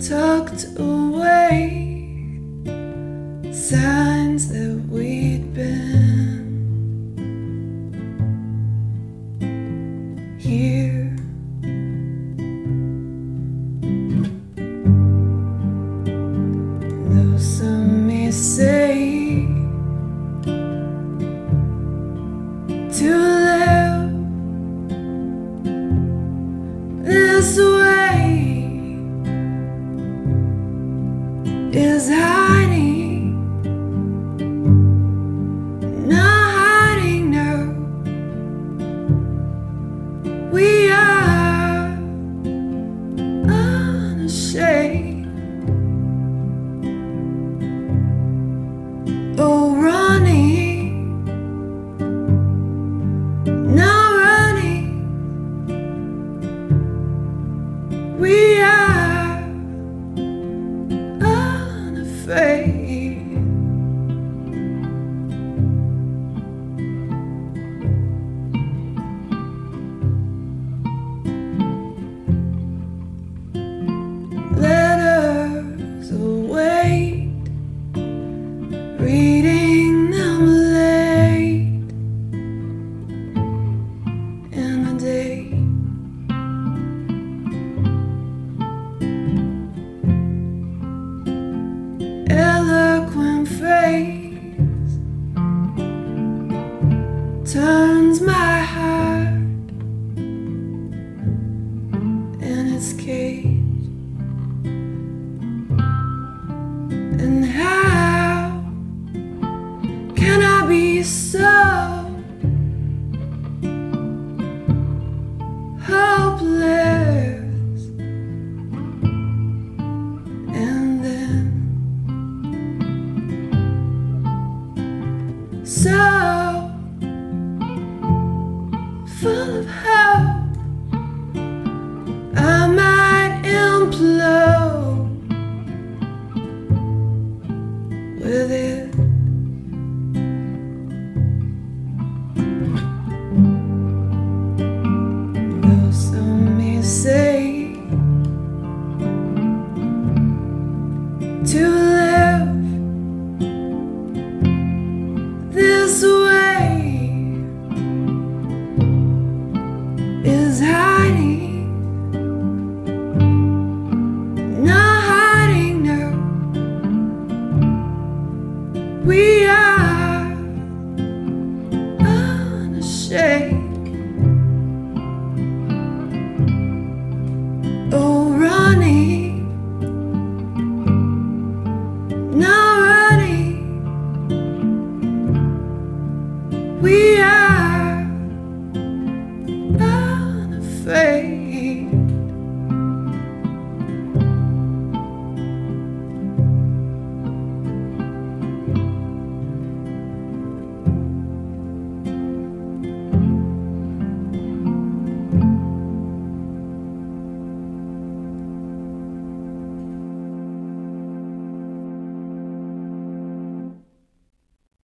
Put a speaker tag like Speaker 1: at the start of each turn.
Speaker 1: tucked away, signs that we'd been here. Though some may say to live this way is hiding, not hiding now. We are unashamed. Oh, running, not running. We are unafraid. Letters await, reading them late in the day. Eloquent phrase turns my heart in its cage. And how can I be so hopeless? And then so full of hope, I might implode with it. Though some may say to live this way is hiding, not hiding now. We are unashamed. Oh, running, not running. We